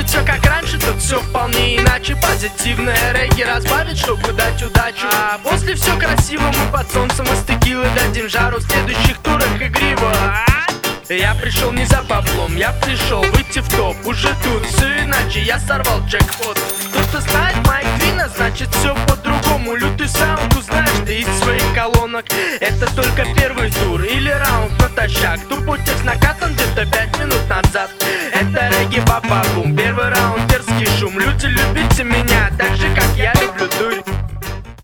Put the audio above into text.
будет все как раньше, тут все вполне иначе. Позитивное регги разбавить, чтобы дать удачу. А после все красиво, мы под солнцем из текилы дадим жару в следующих турах игриво. Я пришел не за баблом, я пришел выйти в топ. Уже тут все иначе, я сорвал джекпот. Кто-то знает Майк Твина, значит все по-другому. Лютый саунд узнаешь ты из своих колонок. Это только первый тур или раунд натощак. Тупой текст накатан где-то 5 минут назад. Это регги баба бум, первый раунд